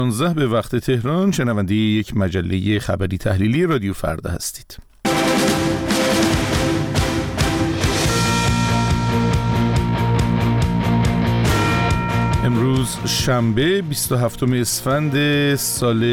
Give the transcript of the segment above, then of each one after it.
19 به وقت تهران شنونده یک مجله خبری تحلیلی رادیو فردا هستید. امروز شنبه 27 اسفند سال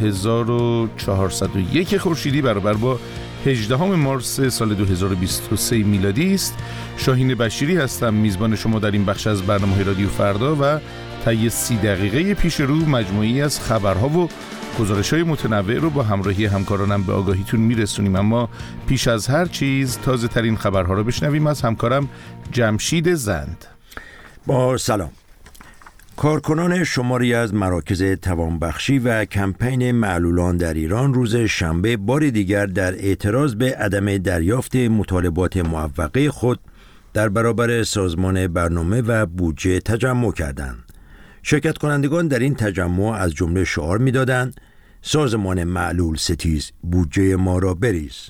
1401 خورشیدی برابر با 18 مارس سال 2023 میلادی است. شاهین بشیری هستم، میزبان شما در این بخش از برنامه رادیو فردا و طی 30 دقیقه پیش رو مجموعی از خبرها و گزارش‌های متنوع رو با همراهی همکارانم به آگاهیتون میرسونیم. اما پیش از هر چیز تازه ترین خبرها رو بشنویم از همکارم جمشید زند. با سلام. کارکنان شماری از مراکز توانبخشی و کمپین معلولان در ایران روز شنبه بار دیگر در اعتراض به عدم دریافت مطالبات معوقه خود در برابر سازمان برنامه و بودجه تجمع کردند. شرکت کنندگان در این تجمع از جمله شعار می‌دادند: سازمان معلول ستیز، بودجه ما را بریز.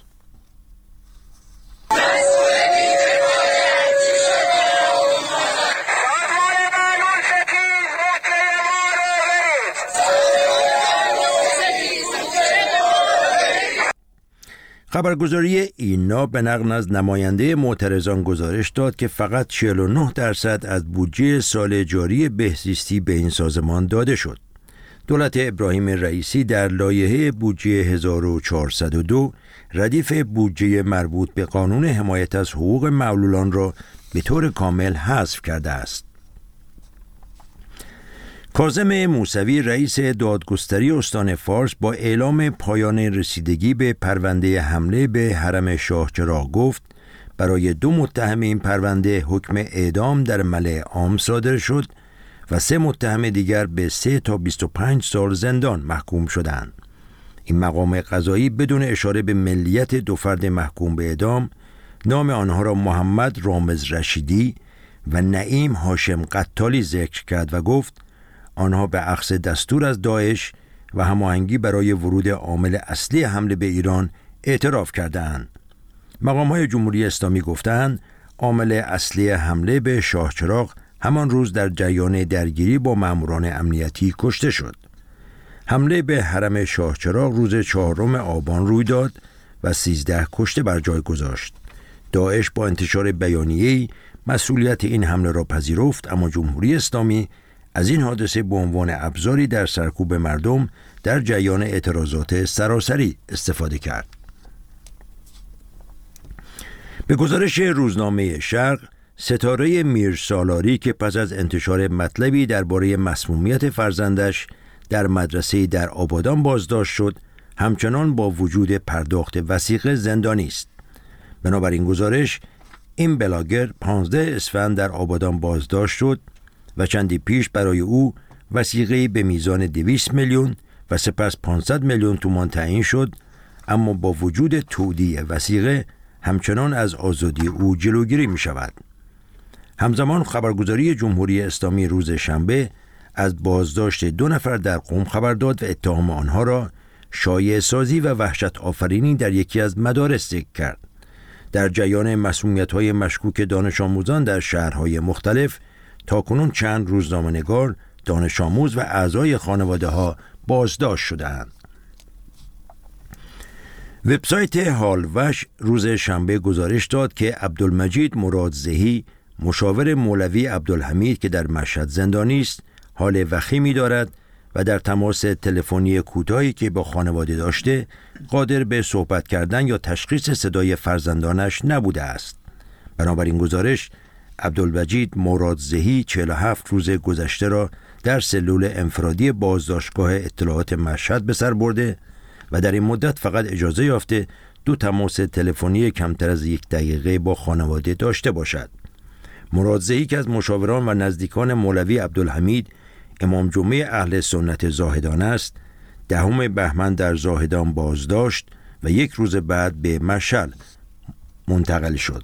خبرگزاری اینا به نقل از نماینده معترضان گزارش داد که فقط 49% از بودجه سال جاری بهزیستی به این سازمان داده شد. دولت ابراهیم رئیسی در لایحه بودجه 1402 ردیف بودجه مربوط به قانون حمایت از حقوق معلولان را به طور کامل حذف کرده است. کاظم موسوی رئیس دادگستری استان فارس با اعلام پایان رسیدگی به پرونده حمله به حرم شاه چراغ گفت برای 2 متهم این پرونده حکم اعدام در ملأ عام صادر شد و 3 متهم دیگر به 3 تا 25 سال زندان محکوم شدند. این مقام قضایی بدون اشاره به ملیت 2 فرد محکوم به اعدام نام آنها را محمد رامز رشیدی و نعیم هاشم قتالی ذکر کرد و گفت آنها به اخذ دستور از داعش و هماهنگی برای ورود عامل اصلی حمله به ایران اعتراف کردند. مقام‌های جمهوری اسلامی گفتند عامل اصلی حمله به شاه چراغ همان روز در جریان درگیری با ماموران امنیتی کشته شد. حمله به حرم شاه چراغ روز 4 آبان روی داد و 13 کشته بر جای گذاشت. داعش با انتشار بیانیه‌ای مسئولیت این حمله را پذیرفت، اما جمهوری اسلامی از این حادثه به عنوان ابزاری در سرکوب مردم در جریان اعتراضات سراسری استفاده کرد. به گزارش روزنامه شرق، ستاره میرسالاری که پس از انتشار مطلبی درباره مسمومیت فرزندش در مدرسه در آبادان بازداشت شد، همچنان با وجود پرداخت وثیقه زندانی است. بنابراین گزارش، این بلاگر 15 اسفند در آبادان بازداشت شد و چندی پیش برای او وثیقه‌ای به میزان 200 میلیون و سپس 500 میلیون تومان تعیین شد، اما با وجود تودیع وثیقه همچنان از آزادی او جلوگیری می شود. همزمان خبرگزاری جمهوری اسلامی روز شنبه از بازداشت 2 نفر در قم خبر داد و اتهام آنها را شایعه سازی و وحشت آفرینی در یکی از مدارس ذکر کرد. در جریان مسمومیت‌های مشکوک دانش آموزان در شهرهای مختلف تاکنون چند روزنامه‌نگار، دانش آموز و اعضای خانواده ها بازداشت شدند. وبسایت حالوش روز شنبه گزارش داد که عبدالمجید مرادزهی، مشاور مولوی عبدالحمید که در مشهد زندانی است، حال وخیمی دارد و در تماس تلفنی کوتاهی که با خانواده داشته قادر به صحبت کردن یا تشخیص صدای فرزندانش نبوده است. بنابراین گزارش، عبدالمجید مرادزهی 47 روز گذشته را در سلول انفرادی بازداشتگاه اطلاعات مشهد به سر برده و در این مدت فقط اجازه یافته 2 تماس تلفنی کمتر از 1 دقیقه با خانواده داشته باشد. مرادزهی که از مشاوران و نزدیکان مولوی عبدالحمید امام جمعه اهل سنت زاهدان است، 10 بهمن در زاهدان بازداشت و 1 روز بعد به مشهد منتقل شد.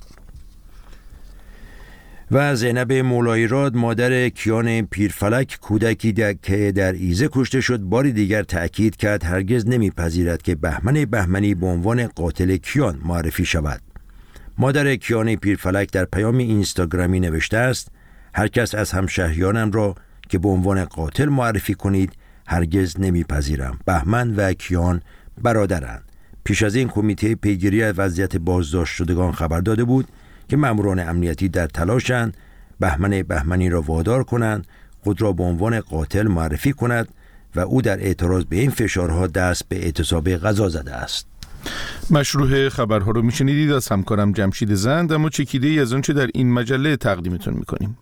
و زینب مولاییراد، مادر کیان پیرفلک، کودکی که در ایزه کشته شد، باری دیگر تأکید کرد هرگز نمیپذیرد که بهمن بهمنی به عنوان قاتل کیان معرفی شود. مادر کیان پیرفلک در پیام اینستاگرامی نوشته است: هر کس از همشهریانم را که به عنوان قاتل معرفی کنید هرگز نمیپذیرم. بهمن و کیان برادرند. پیش از این کمیته پیگیری از وضعیت بازداشت شدگان خبر داده بود که ماموران امنیتی در تلاشند بهمن بهمنی را وادار کنند خود را به عنوان قاتل معرفی کند و او در اعتراض به این فشارها دست به اعتصاب غذا زده است. مشروع خبرها رو میشنیدید از همکارم جمشید زند، اما چکیده‌ای از آنچه در این مجله تقدیمتون میکنیم.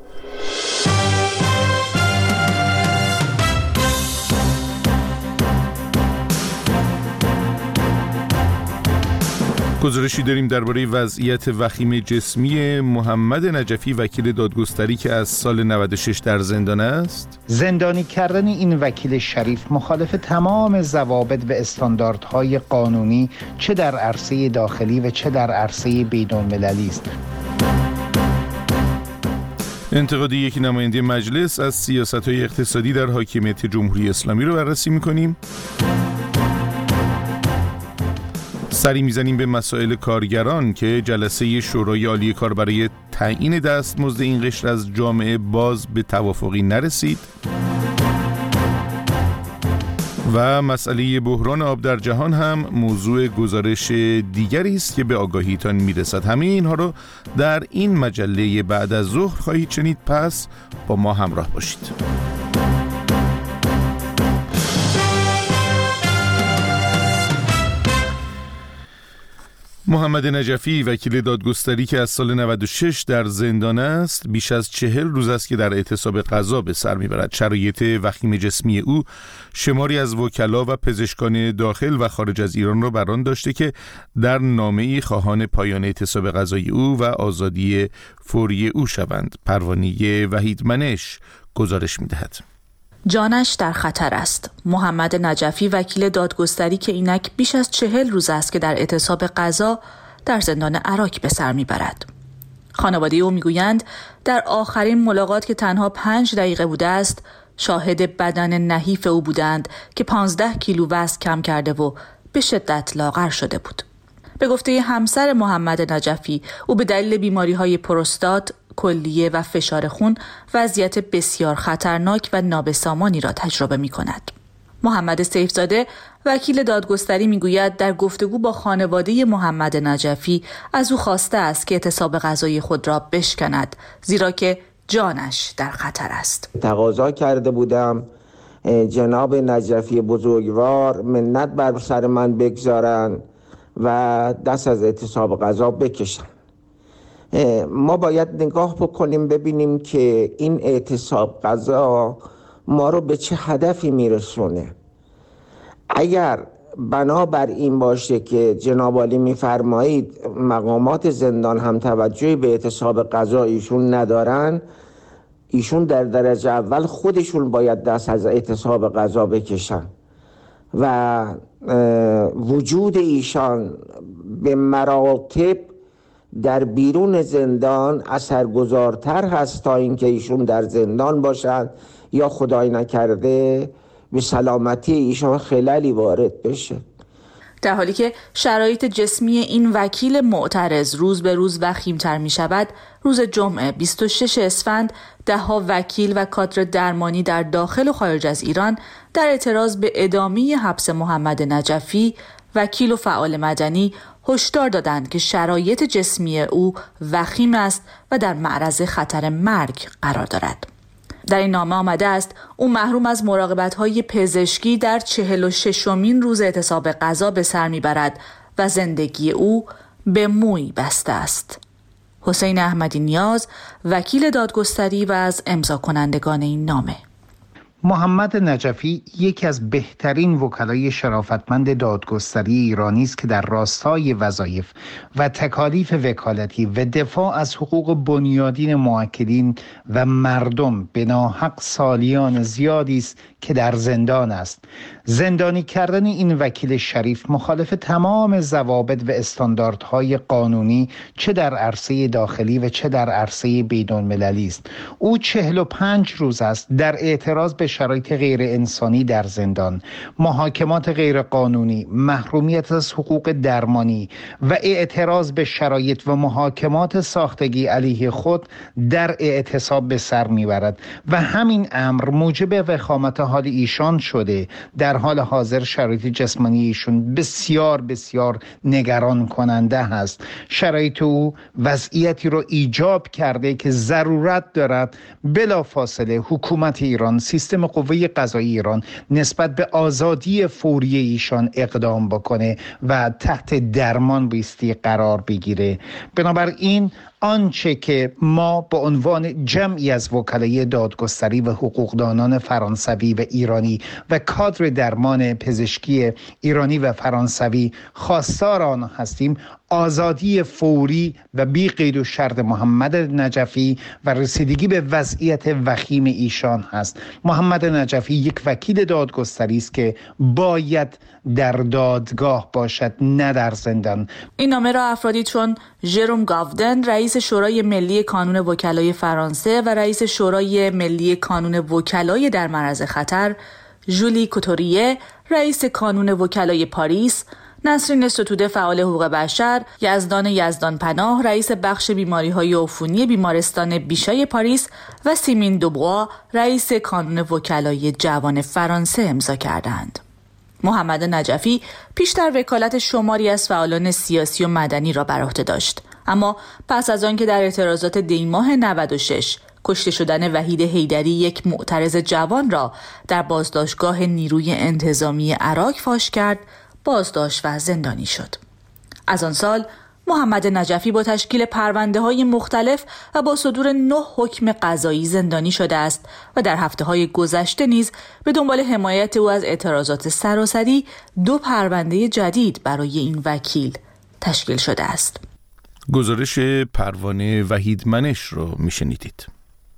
گزارشی داریم درباره وضعیت وخیم جسمی محمد نجفی وکیل دادگستری که از سال 96 در زندان است. زندانی کردن این وکیل شریف مخالف تمام ضوابط و استانداردهای قانونی چه در عرصه داخلی و چه در عرصه بین‌المللی است. انتقاد یک نماینده مجلس از سیاست‌های اقتصادی در حاکمیت جمهوری اسلامی رو بررسی می‌کنیم. سری میزنیم به مسائل کارگران که جلسه شورای عالی کار برای تعیین دستمزد این قشر از جامعه باز به توافقی نرسید و مسئله بحران آب در جهان هم موضوع گزارش دیگری است که به آگاهیتان میرسد. همه اینها رو در این مجله بعد از ظهر خواهید شنید، پس با ما همراه باشید. محمد نجفی وکیل دادگستری که از سال 96 در زندان است، بیش از 40 روز است که در اعتصاب قضا به سر میبرد. شرایط وخیم جسمی او شماری از وکلا و پزشکان داخل و خارج از ایران را بر آن داشته که در نامه‌ای خواهان پایان اعتصاب قضایی او و آزادی فوری او شوند. پروانه وحید منش گزارش میدهد. جانش در خطر است. محمد نجفی وکیل دادگستری که اینک بیش از 40 روز است که در اعتصاب قضا در زندان عراک به سر میبرد. خانواده او میگویند در آخرین ملاقات که تنها 5 دقیقه بوده است، شاهد بدن نحیف او بودند که 15 کیلو وزن کم کرده و به شدت لاغر شده بود. به گفته همسر محمد نجفی، او به دلیل بیماری‌های پروستات، کلیه و فشار خون وضعیت بسیار خطرناک و نابسامانی را تجربه می‌کند. محمد سیفزاده وکیل دادگستری میگوید در گفتگو با خانواده محمد نجفی از او خواسته است که اعتصاب قضایی خود را بشکند، زیرا که جانش در خطر است. تقاضا کرده بودم جناب نجفی بزرگوار منت بر سر من بگذارن و دست از اعتصاب قضا بکشن. ما باید نگاه بکنیم ببینیم که این اعتصاب قضا ما رو به چه هدفی میرسونه. اگر بنابر این باشه که جناب عالی میفرمایید مقامات زندان هم توجهی به اعتصاب قضا ایشون ندارن، ایشون در درجه اول خودشون باید دست از اعتصاب قضا بکشن و وجود ایشان به مراتب در بیرون زندان اثرگذارتر هست تا اینکه ایشون در زندان باشند یا خدای نکرده به سلامتی ایشان خللی وارد بشه. در حالی که شرایط جسمی این وکیل معترض روز به روز وخیم‌تر می شود، روز جمعه 26 اسفند ده‌ها وکیل و کادر درمانی در داخل و خارج از ایران در اعتراض به ادامه حبس محمد نجفی وکیل و فعال مدنی هشدار دادند که شرایط جسمی او وخیم است و در معرض خطر مرگ قرار دارد. در این نامه آمده است او محروم از مراقبت‌های پزشکی در 46مین روز اعتصاب قضا به سر میبرد و زندگی او به موی بسته است. حسین احمدی نیاز وکیل دادگستری و از امضا کنندگان این نامه. محمد نجفی یکی از بهترین وکلای شرافتمند دادگستری ایرانی است که در راستای وظایف و تکالیف وکالتی و دفاع از حقوق بنیادین موکلین و مردم به ناحق سالیان زیادی است که در زندان است. زندانی کردن این وکیل شریف مخالف تمام ضوابط و استانداردهای قانونی چه در عرصه داخلی و چه در عرصه بین‌المللی است. او 45 روز است در اعتراض به شرایط غیر انسانی در زندان، محاکمات غیر قانونی، محرومیت از حقوق درمانی و اعتراض به شرایط و محاکمات ساختگی علیه خود در اعتصاب به سر میبرد و همین امر موجب وخامت حال ایشان شده. در حال حاضر شرایط جسمانی ایشون بسیار بسیار نگران کننده هست. شرایط او وضعیتی رو ایجاب کرده که ضرورت دارد بلافاصله حکومت ایران، سیستم قوه قضایی ایران نسبت به آزادی فوری ایشان اقدام بکنه و تحت درمان بایستی قرار بگیره. بنابراین آنچه که ما به عنوان جمعی از وکلای دادگستری و حقوقدانان فرانسوی و ایرانی و کادر درمان پزشکی ایرانی و فرانسوی خواستار آن هستیم، آزادی فوری و بی قید و شرط محمد نجفی و رسیدگی به وضعیت وخیم ایشان هست. محمد نجفی یک وکیل دادگستری است که باید در دادگاه باشد، نه در زندان. این نامه را افرادی چون ژروم گاودن، رئیس شورای ملی کانون وکلای فرانسه و رئیس شورای ملی کانون وکلای در معرض خطر، ژولی کوتوریه، رئیس کانون وکلای پاریس، نسرین ستوده، فعال حقوق بشر، یزدان پناه، رئیس بخش بیماری‌های عفونی بیمارستان بیشای پاریس و سیمین دوبوا، رئیس کانون وکلای جوان فرانسه امضا کردند. محمد نجفی پیشتر وکالت شماری از فعالان سیاسی و مدنی را بر عهده داشت، اما پس از آن که در اعتراضات دی‌ماه 96 کشته شدن وحید حیدری، یک معترض جوان را در بازداشتگاه نیروی انتظامی عراق فاش کرد، بازداشت و زندانی شد. از آن سال محمد نجفی با تشکیل پرونده‌های مختلف و با صدور 9 حکم قضایی زندانی شده است و در هفته‌های گذشته نیز به دنبال حمایت او از اعتراضات سراسری 2 پرونده جدید برای این وکیل تشکیل شده است. گزارش پروانه وحید منش رو میشنیدید.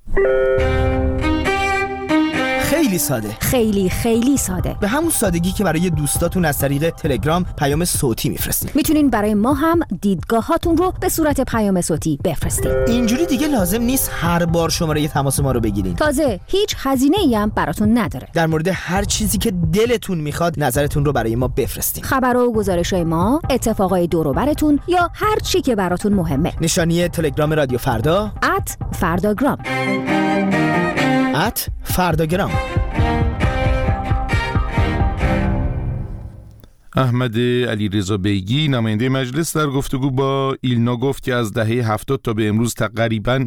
خیلی ساده، خیلی ساده، به همون سادگی که برای دوستاتون از طریق تلگرام پیام صوتی میفرستین. میتونین برای ما هم دیدگاهاتون رو به صورت پیام صوتی بفرستین. اینجوری دیگه لازم نیست هر بار شماره تماس ما رو بگیرین. تازه هیچ هزینه‌ای هم براتون نداره. در مورد هر چیزی که دلتون میخواد نظرتون رو برای ما بفرستین. خبرها و گزارش‌های ما، اتفاقای دور و براتون یا هر چی که براتون مهمه. نشانی تلگرام رادیو فردا @فرداگرام. فرداگرام. احمد علیرضا بیگی، نماینده مجلس، در گفتگو با ایلنا گفت که از دهه 70 تا به امروز تقریباً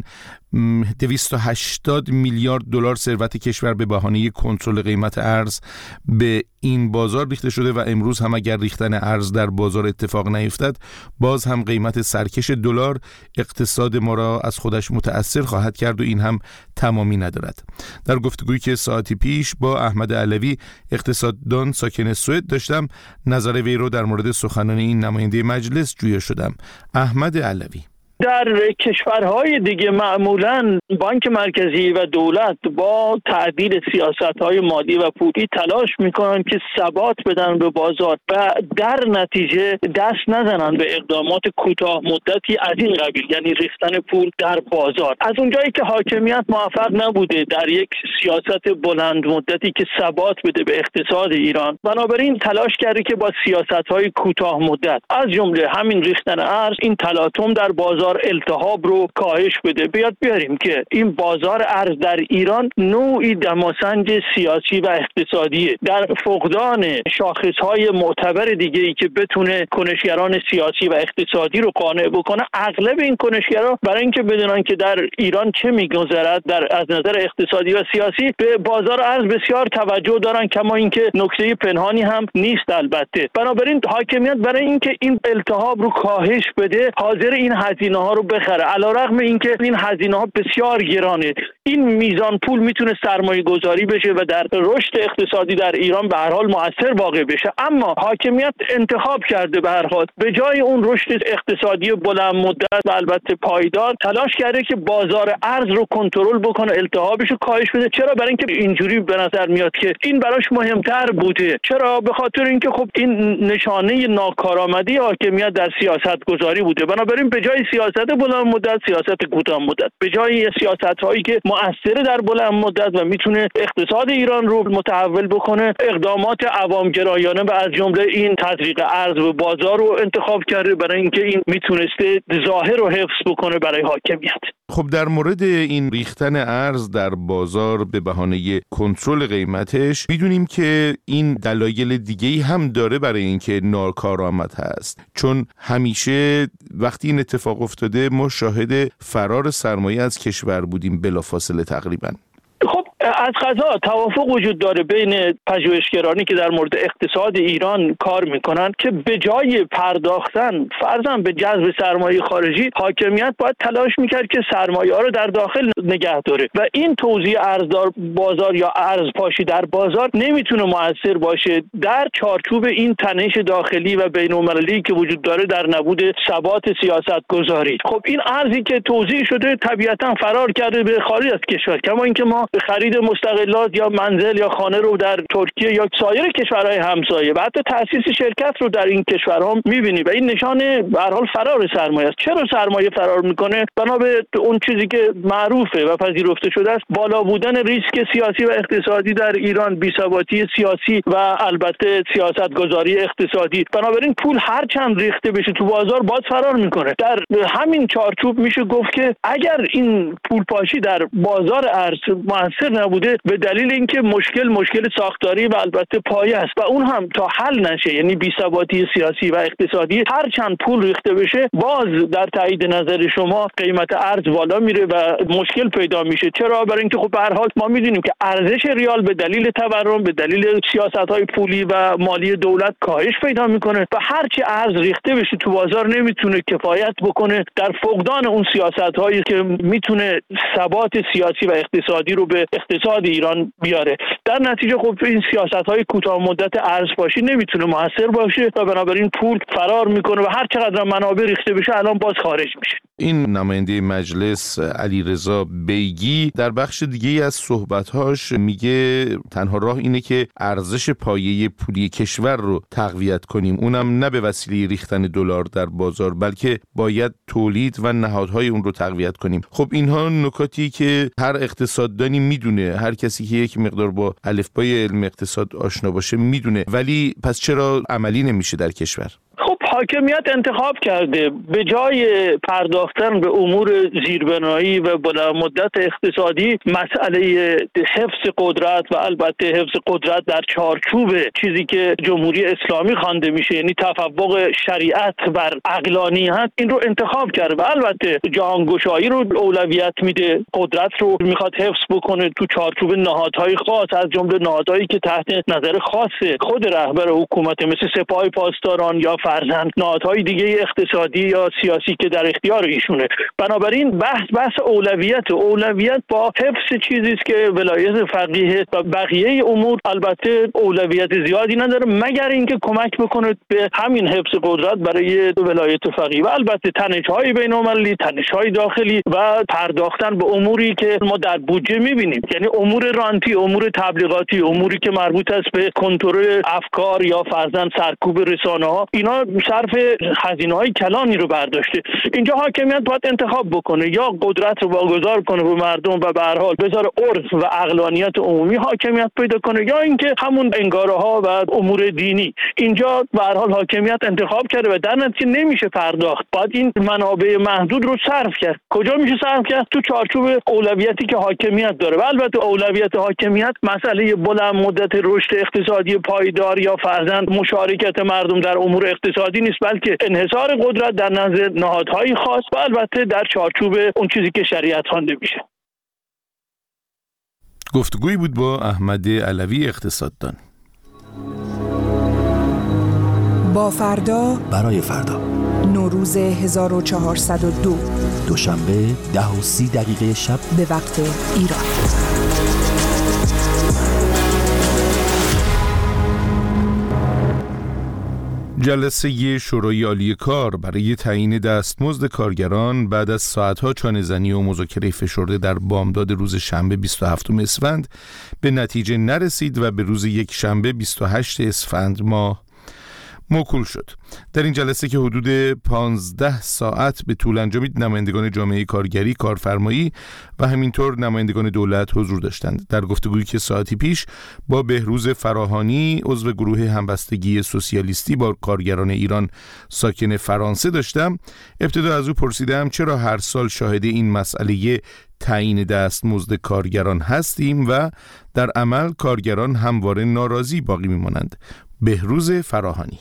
280 میلیارد دلار ثروت کشور به بهانه کنترل قیمت ارز به این بازار ریخته شده و امروز هم اگر ریختن ارز در بازار اتفاق نیفتد، باز هم قیمت سرکش دلار اقتصاد ما را از خودش متأثر خواهد کرد و این هم تمامی ندارد. در گفتگویی که ساعتی پیش با احمد علوی، اقتصاددان ساکن سوئد داشتم، نظر وی رو در مورد سخنان این نماینده مجلس جویا شدم. احمد علوی: در کشورهای دیگه معمولاً بانک مرکزی و دولت با تعدیل سیاست‌های مالی و پولی تلاش میکنن که ثبات بدن به بازار و در نتیجه دست نزنن به اقدامات کوتاه مدتی از این قبیل، یعنی ریختن پول در بازار. از اونجایی که حاکمیت موفق نبوده در یک سیاست بلند مدتی که ثبات بده به اقتصاد ایران، بنابراین تلاش کرده که با سیاست‌های کوتاه مدت از جمله همین ریختن ارز، این تلاطم در بازار التهاب رو کاهش بده. بیاریم که این بازار ارز در ایران نوعی دماسنج سیاسی و اقتصادیه. در فقدان شاخصهای معتبر دیگه‌ای که بتونه کنشگران سیاسی و اقتصادی رو قانع بکنه، اغلب این کنشگران برای اینکه بدونن که در ایران چه میگذرد از نظر اقتصادی و سیاسی، به بازار ارز بسیار توجه دارن، کما اینکه نکته پنهانی هم نیست البته. بنابراین حاکمیت برای اینکه این التهاب رو کاهش بده، حاضر این هزینه ها رو بخره، علیرغم اینکه این هزینه ها بسیار گرانه. این میزان پول میتونه سرمایه گذاری بشه و در رشد اقتصادی در ایران به هر حال مؤثر واقع بشه، اما حاکمیت انتخاب کرده به هر حال به جای اون رشد اقتصادی بلند مدت و البته پایدار، تلاش کرده که بازار ارز رو کنترل بکنه، التهابش رو کاهش بده. چرا؟ برای اینکه اینجوری به نظر میاد که این براش مهمتر بوده. چرا؟ به خاطر اینکه خب این نشانه ناکارآمدی حاکمیت در سیاست گذاری بوده. بنابراین به جای سیاست بلند مدت، سیاست کوتاه مدت. به جای سیاست‌هایی که مؤثر در بلند مدت و میتونه اقتصاد ایران رو متحول بکنه، اقدامات عوامگرایانه و از جمله این تزریق ارز به بازار رو انتخاب کرده برای اینکه این میتونسته ظاهر رو حفظ بکنه برای حاکمیت. خب در مورد این ریختن ارز در بازار به بهانه کنترل قیمتش میدونیم که این دلایل دیگه‌ای هم داره برای اینکه ناکارآمد هست، چون همیشه وقتی این اتفاق افتاده ما شاهد فرار سرمایه از کشور بودیم بلافاصله تقریبا. خب از قضا توافق وجود داره بین پژوهشگرانی که در مورد اقتصاد ایران کار میکنن که به جای پرداختن فرضاً به جذب سرمایه خارجی، حاکمیت باید تلاش میکرد که سرمایه ها رو در داخل نگه داره و این توزیع ارزدار بازار یا ارز پاشی در بازار نمیتونه مؤثر باشه در چارچوب این تنش داخلی و بین‌المللی که وجود داره در نبود ثبات سیاست گذاری. خب این ارزی که توزیع شده طبیعتاً فرار کرده به خارج از کشور، کما اینکه ما خرید مستغلات یا منزل یا خانه رو در ترکیه یا سایر کشورهای همسایه و حتی تأسیس شرکت رو در این کشورها می‌بینی و این نشان به هر حال فرار سرمایه است. چرا سرمایه فرار میکنه؟ بنا به اون چیزی که معروفه و پذیرفته شده است، بالا بودن ریسک سیاسی و اقتصادی در ایران، بی‌ثباتی سیاسی و البته سیاست‌گذاری اقتصادی. بنابراین پول هر چند ریخته بشه تو بازار باز فرار میکنه. در همین چارچوب میشه گفت که اگر این پول پاشی در بازار ارز مؤثر نبوده به دلیل اینکه مشکل ساختاری و البته پایه است و اون هم تا حل نشه، یعنی بی‌ثباتی سیاسی و اقتصادی، هر چند پول ریخته بشه باز در تایید نظر شما قیمت ارز بالا میره و مشکل پیدا میشه. چرا؟ برای اینکه خب به هر حال ما میدونیم که ارزش ریال به دلیل تورم، به دلیل سیاست‌های پولی و مالی دولت کاهش پیدا میکنه و هر چی ارز ریخته بشه تو بازار نمیتونه کفایت بکنه در فقدان اون سیاست‌هایی که میتونه ثبات سیاسی و اقتصادی رو به اقتصاد ایران بیاره. در نتیجه خب این سیاست‌های کوتاه مدت ارزپاشی نمیتونه موثر باشه و بنابراین پول فرار میکنه و هر چقدر منابع ریخته بشه الان باز خارج میشه. این نماینده مجلس علیرضا بیگی در بخش دیگه از صحبت‌هاش میگه تنها راه اینه که ارزش پایه پولی کشور رو تقویت کنیم، اونم نه به وسیله ریختن دلار در بازار بلکه باید تولید و نهادهای اون رو تقویت کنیم. خب اینها نکاتی که هر اقتصاددانی میدونه، هر کسی که یک مقدار با الفبای علم اقتصاد آشنا باشه میدونه، ولی پس چرا عملی نمیشه در کشور؟ خب حاکمیت انتخاب کرده به جای پرداختن به امور زیربنایی و بلند مدت اقتصادی مسئله حفظ قدرت و البته حفظ قدرت در چارچوب چیزی که جمهوری اسلامی خوانده میشه، یعنی تفوق شریعت بر عقلانیت، این رو انتخاب کرده و البته جهانگشایی رو اولویت میده، قدرت رو میخواد حفظ بکنه تو چارچوب نهادهای خاص، از جمله نهادهایی که تحت نظر خاص خود رهبر حکومت مثل سپاه پاسداران یا فرزند نهادهای دیگه اقتصادی یا سیاسی که در اختیار ایشونه. بنابراین بحث اولویت با حفظ چیزی است که ولایت فقیه و بقیه امور البته اولویت زیادی نداره مگر اینکه کمک بکنه به همین حفظ قدرت برای ولایت فقیه و البته تنش‌های بین‌المللی، تنش‌های داخلی و پرداختن به اموری که ما در بودجه می‌بینیم، یعنی امور رانتی، امور تبلیغاتی، اموری که مربوط است به کنترل افکار یا فرزند سرکوب رسانه‌ها، اینا صرف هزینه‌های کلانی رو برداشته. اینجا حاکمیت باید انتخاب بکنه، یا قدرت رو واگذار کنه به مردم و به هر حال بذاره عرف و عقلانیت عمومی حاکمیت پیدا کنه، یا اینکه همون انگاره‌ها و امور دینی. اینجا به هر حال حاکمیت انتخاب کرده و در نتیجه نمیشه پرداخت، باید این منابع محدود رو صرف کرد. کجا میشه صرف کرد؟ تو چارچوب اولویتی که حاکمیت داره و البته اولویت حاکمیت مسئله بلند مدت رشد اقتصادی پایدار یا فرزند مشارکت مردم در امور اقتصادی نیست، بلکه انحصار قدرت در نظر نهادهای خاص و البته در چارچوب اون چیزی که شریعت خوانده میشه. گفتگویی بود با احمد علوی اقتصاددان. با فردا برای فردا، نوروز 1402، دوشنبه 10:30 شب به وقت ایران. جلسه شورای عالی کار برای تعیین دستمزد کارگران بعد از ساعتها چانه‌زنی و مذاکره فشرده در بامداد روز شنبه 27 اسفند به نتیجه نرسید و به روز یک شنبه 28 اسفند ماه موکول شد. در این جلسه که حدود 15 ساعت به طول انجامید، نمایندگان جامعه کارگری، کارفرمایی و همینطور نمایندگان دولت حضور داشتند. در گفتگویی که ساعتی پیش با بهروز فراهانی، عضو گروه همبستگی سوسیالیستی با کارگران ایران ساکن فرانسه داشتم، ابتدا از او پرسیدم چرا هر سال شاهد این مسئله تعیین دستمزد کارگران هستیم و در عمل کارگران همواره ناراضی باقی میمانند. بهروز فراهانی: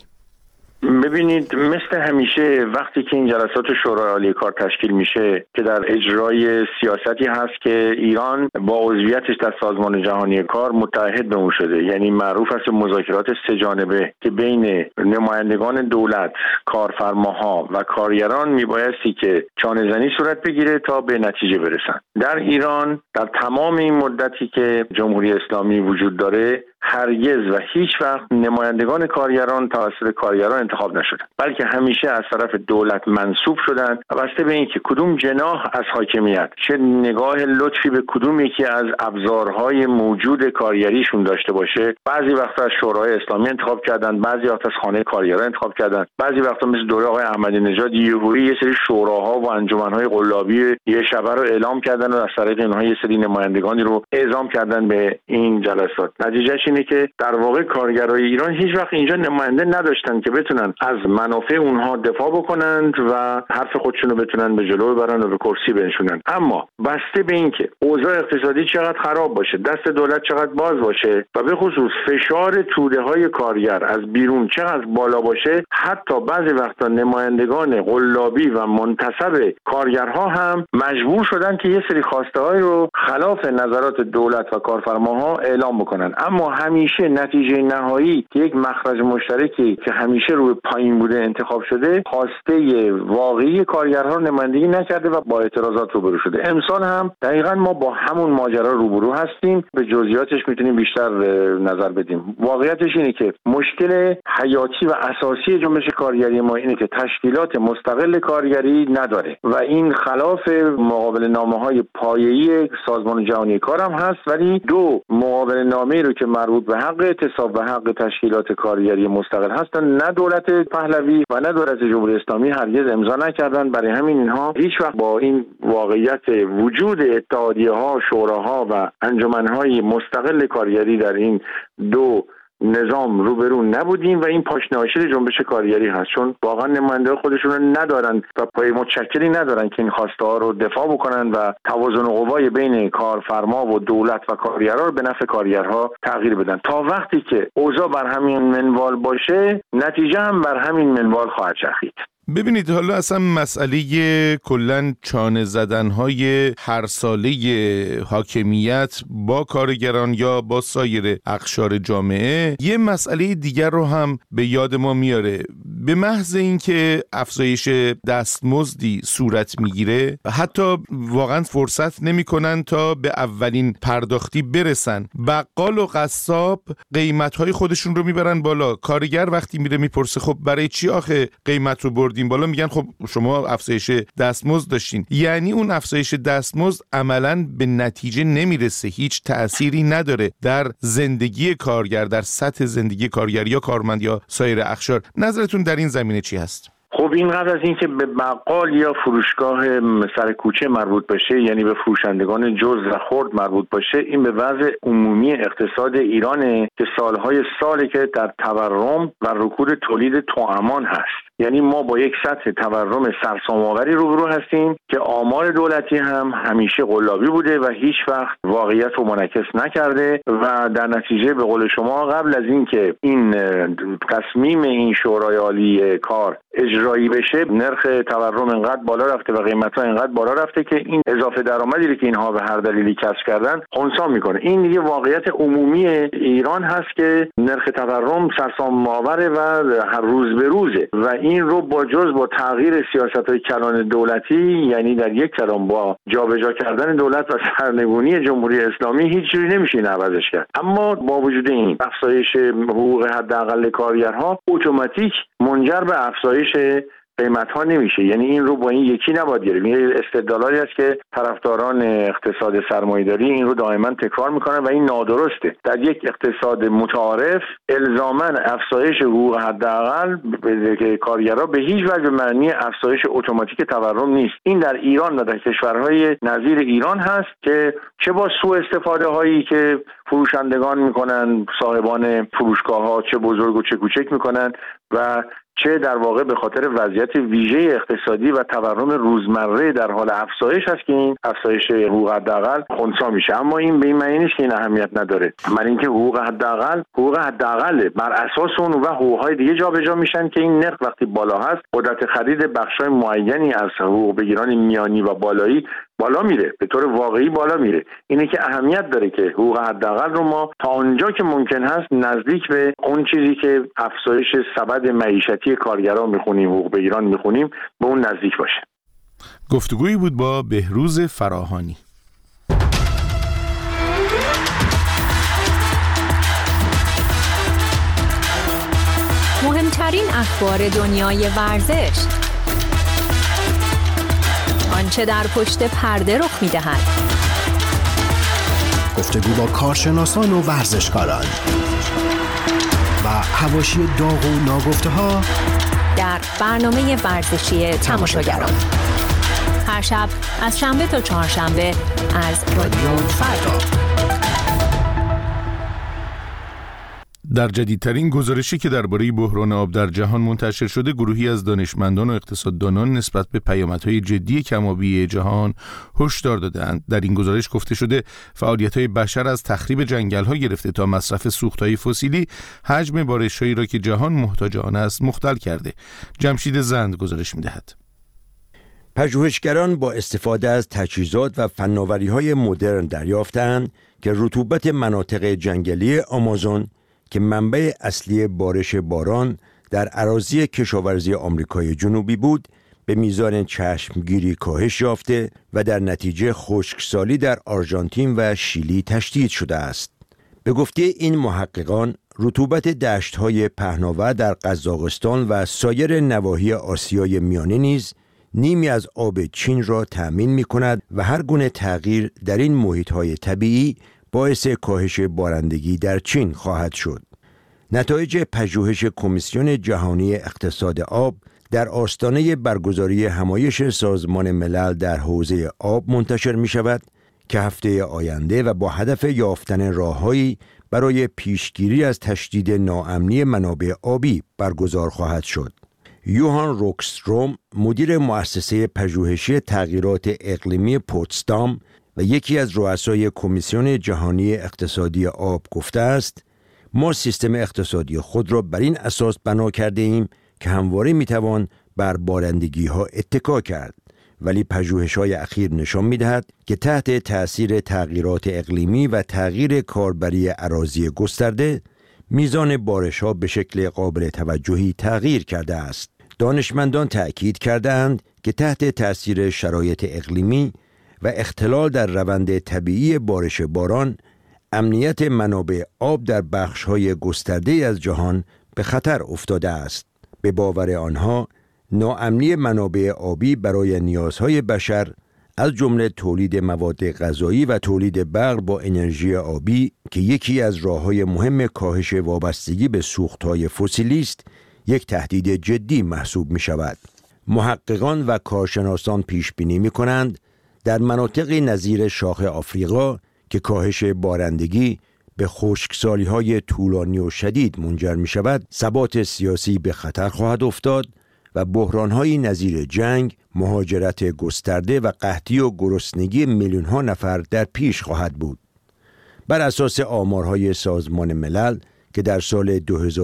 ببینید، مثل همیشه وقتی که این جلسات شورای عالی کار تشکیل میشه که در اجرای سیاستی هست که ایران با عضویتش در سازمان جهانی کار متحد به اون شده، یعنی معروف است مذاکرات سه جانبه که بین نمایندگان دولت، کارفرماها و کارگران میبایستی که چانه‌زنی صورت بگیره تا به نتیجه برسن. در ایران در تمام این مدتی که جمهوری اسلامی وجود داره هرگز و هیچ وقت نمایندگان کارگران توسط کارگران انتخاب نشدن، بلکه همیشه از طرف دولت منصوب شدن و بسته به اینکه کدوم جناح از حاکمیت چه نگاه لطفی به کدوم یکی از ابزارهای موجود کارگریشون داشته باشه، بعضی وقتا از شورای اسلامی انتخاب کردن، بعضی وقتا از خانه کارگران انتخاب کردن، بعضی وقتا مثل دوره آقای احمدی نژاد یهویی یه سری شوراها و انجمنهای قلابی یه شبه رو اعلام کردن و از طریق اینها یه سری نمایندگانی رو اعزام کردن به این جلسات. نتیجهش اینه که در واقع کارگرای ایران هیچ وقت اینجا نماینده نداشتن که بتونن از منافع اونها دفاع بکنند و حرف خودشون رو بتونن به جلو ببرن و به کرسی بنشونن. اما بسته به اینکه اوضاع اقتصادی چقدر خراب باشه، دست دولت چقدر باز باشه و به خصوص فشار توده‌های کارگر از بیرون چقدر بالا باشه، حتی بعضی وقتا نمایندگان قلابی و منتصب کارگرها هم مجبور شدن که یه سری خواسته‌های رو خلاف نظرات دولت و کارفرماها اعلام بکنن. اما همیشه نتیجه نهایی که یک مخرج مشترکی که همیشه روی پایین بوده انتخاب شده، خواسته واقعی کارگرها رو نمایندگی نکرده و با اعتراضات روبرو شده. امسال هم دقیقاً ما با همون ماجرا روبرو هستیم. به جزئیاتش میتونیم بیشتر نظر بدیم. واقعیتش اینه که مشکل حیاتی و اساسی جنبش کارگری ما اینه که تشکیلات مستقل کارگری نداره و این خلاف مقابل نامه‌های پایه‌ای سازمان جهانی کار هم هست، ولی دو مقابل نامه‌ای رو که مربوط به حق اعتصاب و حق تشکیلات کارگری مستقل هستن، نه دولت پهلوی و نه دولت جمهوری اسلامی هرگز امضا نکردن. برای همین اینها هیچ وقت با این واقعیت وجود اتحادیه‌ها، شوراها و انجمن‌های مستقل کارگری در این دو نظام روبرو نبودیم و این پاشنه‌آشیل جنبش کارگری هست، چون واقعا نماینده خودشون رو ندارن و پای متشکلی ندارن که این خواسته ها رو دفاع بکنن و توازن قوای بین کارفرما و دولت و کارگرها رو به نفع کارگرها تغییر بدن. تا وقتی که اوضاع بر همین منوال باشه، نتیجه هم بر همین منوال خواهد چرخید. ببینید، حالا اصلا مسئله کلن چانه زدنهای هر ساله حاکمیت با کارگران یا با سایر اقشار جامعه یه مسئله دیگر رو هم به یاد ما میاره. به محض اینکه افزایش دستمزدی صورت میگیره، حتی واقعا فرصت نمیکنن تا به اولین پرداختی برسن. بقال و قصاب قیمتهای خودشون رو میبرن بالا. کارگر وقتی میره میپرسه خب برای چی آخه قیمت رو بردیم بالا، میگن خب شما افزایش دستمزد داشتین. یعنی اون افزایش دستمزد عملاً به نتیجه نمیرسه، هیچ تأثیری نداره در زندگی کارگر، در سطح زندگی کارگر یا کارمند یا سایر اقشار. نظرتون در این زمینه چی هست؟ خب اینقدر از این که به بقال یا فروشگاه سر کوچه مربوط باشه، یعنی به فروشندگان جز و خرد مربوط باشه، این به وضع عمومی اقتصاد ایرانه که سالهای سالی که در تورم و رکود تولید توامان هست. یعنی ما با یک سطح تورم سرسام‌آوری روبرو هستیم که آمار دولتی هم همیشه قلابی بوده و هیچ وقت واقعیت رو منعکس نکرده و در نتیجه به قول شما قبل از این که این تصمیم این شورای عالی کار اجرایی بشه، نرخ تورم اینقدر بالا رفته و قیمت‌ها اینقدر بالا رفته که این اضافه درآمدی که اینها به هر دلیلی کسب کردن خنثی میکنه. این دیگه واقعیت عمومی ایران هست که نرخ تورم سرسام‌آوره و هر روز به روزه و این رو با تغییر سیاست‌های کلان دولتی، یعنی در یک کلام با جابجا کردن دولت و سرنگونی جمهوری اسلامی، هیچ جوری نمیشه عوضش کرد. اما با وجود این افزایش حقوق حداقل کارگرها اتوماتیک منجر به افزایش قیمت‌ها نمیشه. یعنی این رو با این یکی نباید گرفت. این استدلالی است که طرفداران اقتصاد سرمایه‌داری این رو دائما تکرار میکنن و این نادرسته. در یک اقتصاد متعارف الزاماً افزایش حقوق حداقل به کارگرها به هیچ وجه به معنی افزایش اتوماتیک تورم نیست. این در ایران و در کشورهای نظیر ایران هست که چه با سوء استفاده هایی که فروشندگان میکنن، صاحبان فروشگاه‌ها چه بزرگ و چه کوچک میکنن و چه در واقع به خاطر وضعیت ویژه اقتصادی و تورم روزمره در حال افزایش است که این افزایش حقوق حداقل خنثی میشه. اما این به این معنی نیست که این اهمیت نداره. من اینکه حقوق حداقل بر اساس اون و حقوق‌های دیگه جابجا میشن که این نرخ وقتی بالا هست قدرت خرید بخش‌های معینی از حقوق بگیران میانی و بالایی بالا میره، به طور واقعی بالا میره. اینه که اهمیت داره که حقوق حداقل رو ما تا آنجا که ممکن هست نزدیک به اون چیزی که افزایش سبد معیشتی کارگران میخونیم، حقوق بگیران میخونیم، به اون نزدیک باشه. گفتگویی بود با بهروز فراهانی. مهمترین اخبار دنیای ورزش، آنچه در پشت پرده رخ می‌دهد. گفتگو با کارشناسان و ورزشکاران و حواشی داغ و ناگفته‌ها در برنامه ورزشی تماشاگران، هر شب از شنبه تا چهارشنبه از رادیو فردا. در جدیدترین گزارشی که درباره بحران آب در جهان منتشر شده، گروهی از دانشمندان و اقتصاددانان نسبت به پیامدهای جدی کم‌آبی جهان هشدار دادند. در این گزارش گفته شده فعالیت‌های بشر از تخریب جنگل‌ها گرفته تا مصرف سوخت‌های فسیلی حجم بارش‌هایی را که جهان محتاج آن است مختل کرده. جمشید زند گزارش می‌دهد. پژوهشگران با استفاده از تجهیزات و فناوری‌های مدرن دریافتند که رطوبت مناطق جنگلی آمازون که منبع اصلی بارش باران در اراضی کشاورزی آمریکای جنوبی بود، به میزان چشمگیری کاهش یافته و در نتیجه خشکسالی در آرژانتین و شیلی تشدید شده است. به گفته این محققان، رطوبت دشت‌های پهناور در قزاقستان و سایر نواحی آسیای میانه نیز نیمی از آب چین را تأمین می‌کند و هر گونه تغییر در این محیط‌های طبیعی باعث کاهش بارندگی در چین خواهد شد. نتایج پژوهش کمیسیون جهانی اقتصاد آب در آستانه برگزاری همایش سازمان ملل در حوزه آب منتشر می شود که هفته آینده و با هدف یافتن راههایی برای پیشگیری از تشدید ناامنی منابع آبی برگزار خواهد شد. یوهان روکستروم، مدیر مؤسسه پژوهشی تغییرات اقلیمی پوتسدام و یکی از رؤسای کمیسیون جهانی اقتصادی آب گفته است: ما سیستم اقتصادی خود را بر این اساس بنا کرده ایم که همواره میتوان بر بارندگی ها اتکا کرد، ولی پژوهش‌های اخیر نشان می‌دهد که تحت تأثیر تغییرات اقلیمی و تغییر کاربری اراضی گسترده، میزان بارش‌ها به شکل قابل توجهی تغییر کرده است. دانشمندان تأکید کردند که تحت تأثیر شرایط اقلیمی و اختلال در روند طبیعی بارش باران، امنیت منابع آب در بخش‌های گسترده از جهان به خطر افتاده است. به باور آنها، ناامنی منابع آبی برای نیازهای بشر از جمله تولید مواد غذایی و تولید برق با انرژی آبی که یکی از راه‌های مهم کاهش وابستگی به سوخت‌های فسیلی است، یک تهدید جدی محسوب می‌شود. محققان و کارشناسان پیش بینی می‌کنند در مناطقی نظیر شاخ آفریقا که کاهش بارندگی به خشکسالی‌های طولانی و شدید منجر می‌شود، ثبات سیاسی به خطر خواهد افتاد و بحران‌های نظیر جنگ، مهاجرت گسترده و قحطی و گرسنگی میلیون‌ها نفر در پیش خواهد بود. بر اساس آمارهای سازمان ملل که در سال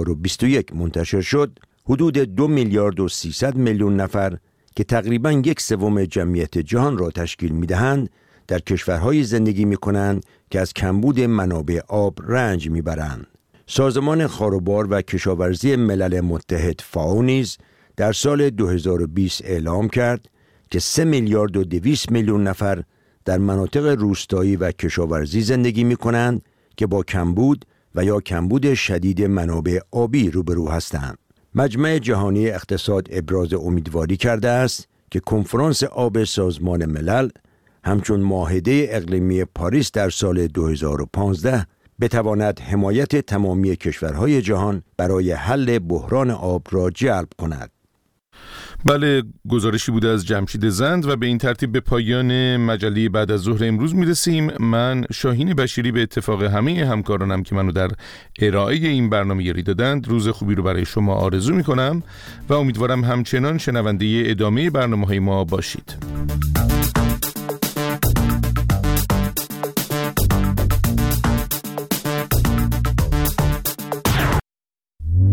2021 منتشر شد، حدود 2 میلیارد و 300 میلیون نفر که تقریباً 1/3 جمعیت جهان را تشکیل می‌دهند، در کشورهای زندگی می‌کنند که از کمبود منابع آب رنج می‌برند. سازمان خاروبار و کشاورزی ملل متحد فائو نیز در سال 2020 اعلام کرد که 3 میلیارد و 200 میلیون نفر در مناطق روستایی و کشاورزی زندگی می‌کنند که با کمبود و یا کمبود شدید منابع آبی روبرو هستند. مجمع جهانی اقتصاد ابراز امیدواری کرده است که کنفرانس آب سازمان ملل همچون معاهده اقلیمی پاریس در سال 2015 بتواند حمایت تمامی کشورهای جهان برای حل بحران آب را جلب کند. بله، گزارشی بوده از جمشید زند و به این ترتیب به پایان مجله بعد از ظهر امروز میرسیم. من شاهین بشیری به اتفاق همه همکارانم که منو در ارائه این برنامه یاری دادند روز خوبی رو برای شما آرزو میکنم و امیدوارم همچنان شنونده ادامه برنامه‌های ما باشید.